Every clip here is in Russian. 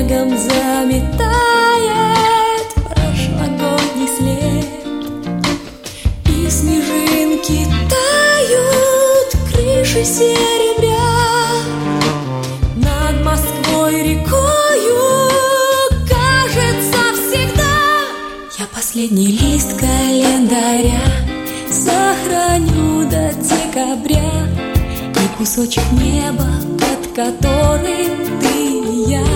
снегом заметает прошлогодний след, и снежинки тают, крыши серебря. Над Москвой рекою, кажется, всегда я последний лист календаря сохраню до декабря, и кусочек неба, под которым ты и я.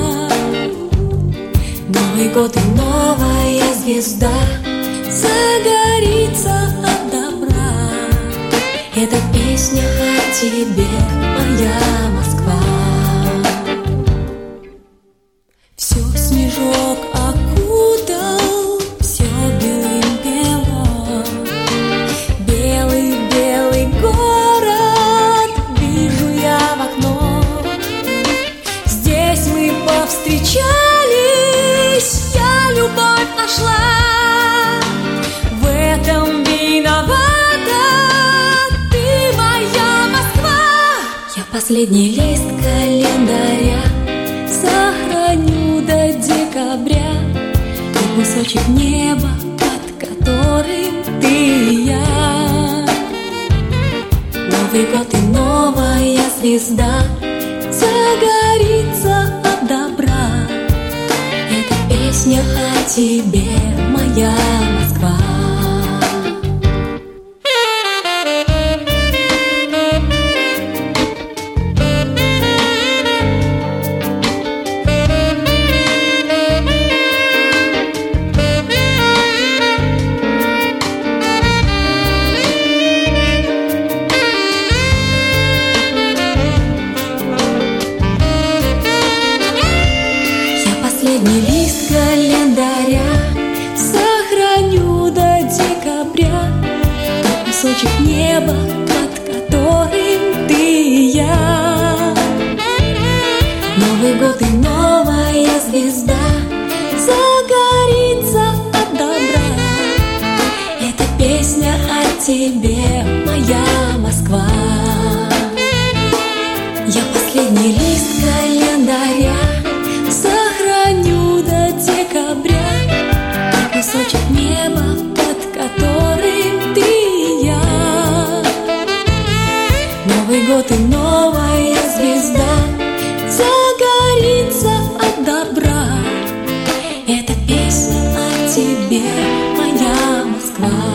Новый год и новая звезда загорится от добра. Это песня о тебе, моя Москва. Все снежок окутал, все белым-бело. Белый-белый город, вижу я в окно. Здесь мы повстречались, я любовь нашла. В этом виновата ты, моя Москва. Я последний лист календаря сохраню до декабря, и кусочек неба, под которым ты и я. Новый год и новая звезда загорится от добра. Это песня о тебе, моя Москва. Последний лист календаря сохраню до декабря, кусочек неба, под которым ты и я. Новый год и новая звезда загорится от добра. Это песня о тебе, моя Москва. Я последний лист календаря сохраню до декабря, кусочек неба, под которым ты и я. Новый год и новая звезда загорится от добра. Это песня о тебе, моя Москва.